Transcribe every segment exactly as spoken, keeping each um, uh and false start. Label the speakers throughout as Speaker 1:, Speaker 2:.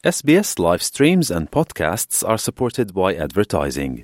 Speaker 1: S B S live streams and podcasts are supported by advertising.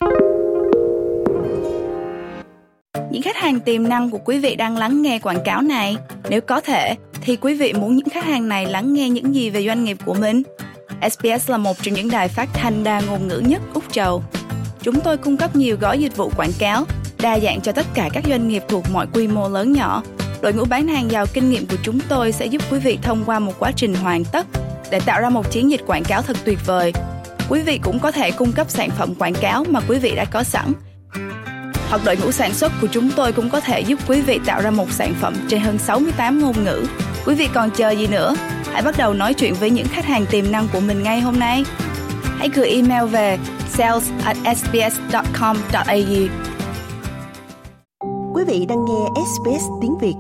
Speaker 2: Những khách hàng tiềm năng của quý vị đang lắng nghe quảng cáo này. Nếu có thể, thì quý vị muốn những khách hàng này lắng nghe những gì về doanh nghiệp của mình? S B S là một trong những đài phát thanh đa ngôn ngữ nhất Úc Châu. Chúng tôi cung cấp nhiều gói dịch vụ quảng cáo, đa dạng cho tất cả các doanh nghiệp thuộc mọi quy mô lớn nhỏ. Đội ngũ bán hàng giàu kinh nghiệm của chúng tôi sẽ giúp quý vị thông qua một quá trình hoàn tất để tạo ra một chiến dịch quảng cáo thật tuyệt vời. Quý vị cũng có thể cung cấp sản phẩm quảng cáo mà quý vị đã có sẵn. Hoặc đội ngũ sản xuất của chúng tôi cũng có thể giúp quý vị tạo ra một sản phẩm trên hơn sáu mươi tám ngôn ngữ. Quý vị còn chờ gì nữa? Hãy bắt đầu nói chuyện với những khách hàng tiềm năng của mình ngay hôm nay. Hãy gửi email về sales at s b s dot com dot a u.
Speaker 3: Quý vị đang nghe S B S tiếng Việt.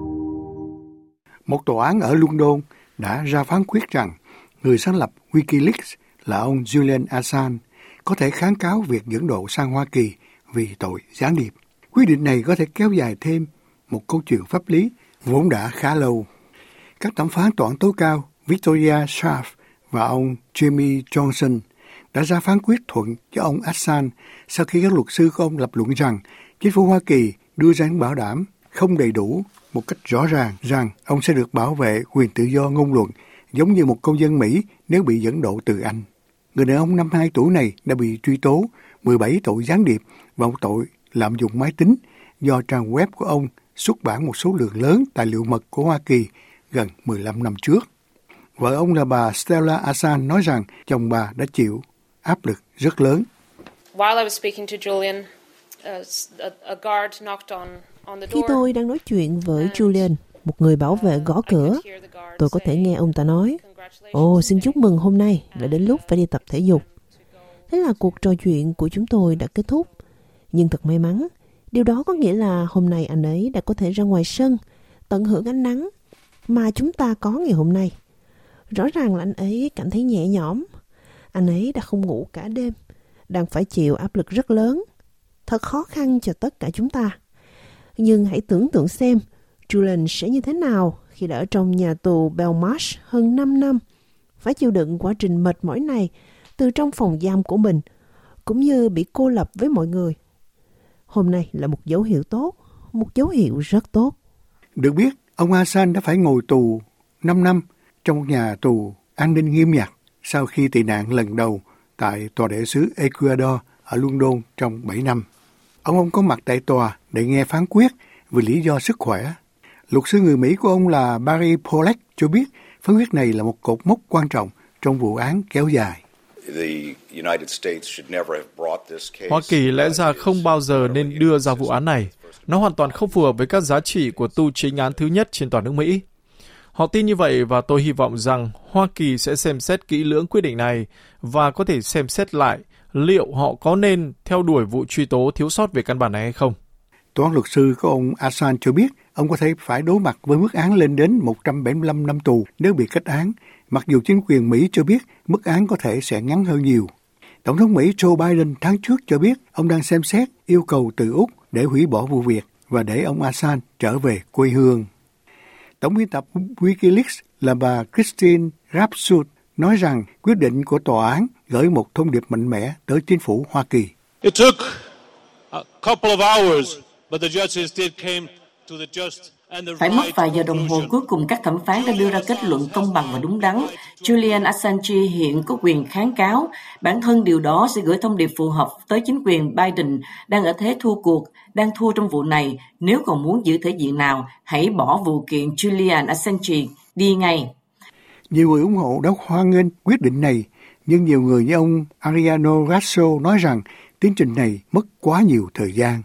Speaker 4: Một tòa án ở London đã ra phán quyết rằng người sáng lập Wikileaks là ông Julian Assange có thể kháng cáo việc dẫn độ sang Hoa Kỳ vì tội gián điệp. Quyết định này có thể kéo dài thêm một câu chuyện pháp lý vốn đã khá lâu. Các thẩm phán tòa án tối cao Victoria Sharp và ông Jamie Johnson đã ra phán quyết thuận cho ông Assange sau khi các luật sư của ông lập luận rằng chính phủ Hoa Kỳ đưa ra những bảo đảm không đầy đủ một cách rõ ràng rằng ông sẽ được bảo vệ quyền tự do ngôn luận giống như một công dân Mỹ nếu bị dẫn độ từ Anh. Người đàn ông năm mươi hai tuổi này đã bị truy tố mười bảy tội gián điệp và một tội lạm dụng máy tính do trang web của ông xuất bản một số lượng lớn tài liệu mật của Hoa Kỳ gần mười lăm năm trước. Vợ ông là bà Stella Assange nói rằng chồng bà đã chịu áp lực rất lớn.
Speaker 5: While I was speaking to Julian, a, a guard knocked on on the door.
Speaker 3: Khi tôi đang nói chuyện với Julian, một người bảo vệ gõ cửa, tôi có thể nghe ông ta nói, "Ồ, xin chúc mừng hôm nay đã đến lúc phải đi tập thể dục." Thế là cuộc trò chuyện của chúng tôi đã kết thúc. Nhưng thật may mắn, điều đó có nghĩa là hôm nay anh ấy đã có thể ra ngoài sân, tận hưởng ánh nắng mà chúng ta có ngày hôm nay. Rõ ràng là anh ấy cảm thấy nhẹ nhõm. Anh ấy đã không ngủ cả đêm, đang phải chịu áp lực rất lớn. Thật khó khăn cho tất cả chúng ta. Nhưng hãy tưởng tượng xem, Julian sẽ như thế nào khi đã ở trong nhà tù Belmarsh hơn năm năm, phải chịu đựng quá trình mệt mỏi này từ trong phòng giam của mình, cũng như bị cô lập với mọi người. Hôm nay là một dấu hiệu tốt, một dấu hiệu rất tốt.
Speaker 4: Được biết, ông Assange đã phải ngồi tù năm năm trong một nhà tù an ninh nghiêm ngặt sau khi tị nạn lần đầu tại tòa đại sứ Ecuador ở London trong bảy năm. Ông không có mặt tại tòa để nghe phán quyết vì lý do sức khỏe. Luật sư người Mỹ của ông là Barry Pollack cho biết phán quyết này là một cột mốc quan trọng trong vụ án kéo dài.
Speaker 6: Hoa Kỳ lẽ ra không bao giờ nên đưa ra vụ án này. Nó hoàn toàn không phù hợp với các giá trị của tu chính án thứ nhất trên toàn nước Mỹ. Họ tin như vậy và tôi hy vọng rằng Hoa Kỳ sẽ xem xét kỹ lưỡng quyết định này và có thể xem xét lại liệu họ có nên theo đuổi vụ truy tố thiếu sót về căn bản này hay không.
Speaker 4: Tòa án luật sư của ông Assange cho biết ông có thể phải đối mặt với mức án lên đến một trăm bảy mươi lăm năm tù nếu bị kết án, mặc dù chính quyền Mỹ cho biết mức án có thể sẽ ngắn hơn nhiều. Tổng thống Mỹ Joe Biden tháng trước cho biết ông đang xem xét yêu cầu từ Úc để hủy bỏ vụ việc và để ông Assange trở về quê hương. Tổng biên tập Wikileaks là bà Christine Rapsut nói rằng quyết định của tòa án gửi một thông điệp mạnh mẽ tới chính phủ Hoa Kỳ.
Speaker 7: It took a couple of hours, but the judges still came to the just and the right.
Speaker 8: Phải mất vài giờ đồng hồ, cuối cùng các thẩm phán đã đưa ra kết luận công bằng và đúng đắn. Julian Assange hiện có quyền kháng cáo. Bản thân điều đó sẽ gửi thông điệp phù hợp tới chính quyền Biden đang ở thế thua cuộc, đang thua trong vụ này. Nếu còn muốn giữ thể diện nào, hãy bỏ vụ kiện Julian Assange đi ngay.
Speaker 4: Nhiều người ủng hộ đã hoan nghênh quyết định này, nhưng nhiều người như ông Ariano Grasso nói rằng tiến trình này mất quá nhiều thời gian.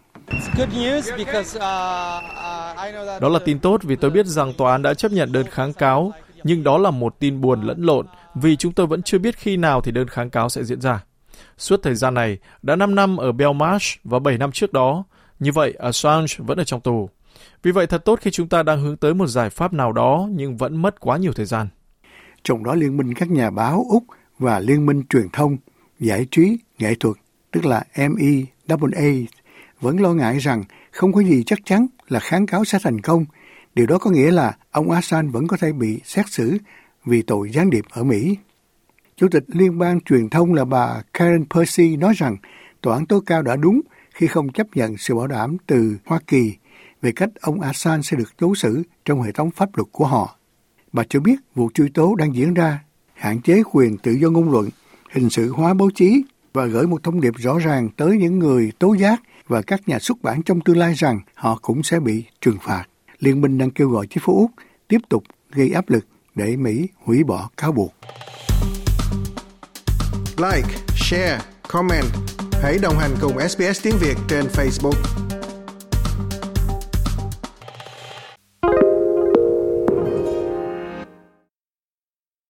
Speaker 6: Đó là tin tốt vì tôi biết rằng tòa án đã chấp nhận đơn kháng cáo, nhưng đó là một tin buồn lẫn lộn vì chúng tôi vẫn chưa biết khi nào thì đơn kháng cáo sẽ diễn ra. Suốt thời gian này, đã năm năm ở Belmarsh và bảy năm trước đó, như vậy Assange vẫn ở trong tù. Vì vậy thật tốt khi chúng ta đang hướng tới một giải pháp nào đó nhưng vẫn mất quá nhiều thời gian.
Speaker 4: Trong đó Liên minh các nhà báo Úc và Liên minh truyền thông, giải trí, nghệ thuật, tức là M E A A, vẫn lo ngại rằng không có gì chắc chắn là kháng cáo sẽ thành công. Điều đó có nghĩa là ông Assange vẫn có thể bị xét xử vì tội gián điệp ở Mỹ. Chủ tịch Liên bang Truyền thông là bà Karen Percy nói rằng Tòa án tối cao đã đúng khi không chấp nhận sự bảo đảm từ Hoa Kỳ về cách ông Assange sẽ được đối xử trong hệ thống pháp luật của họ. Bà cho biết vụ truy tố đang diễn ra, hạn chế quyền tự do ngôn luận, hình sự hóa báo chí và gửi một thông điệp rõ ràng tới những người tố giác và các nhà xuất bản trong tương lai rằng họ cũng sẽ bị trừng phạt. Liên minh đang kêu gọi chính phủ Úc tiếp tục gây áp lực để Mỹ hủy bỏ cáo buộc.
Speaker 9: Like, share, comment. Hãy đồng hành cùng ét bê ét Tiếng Việt trên Facebook.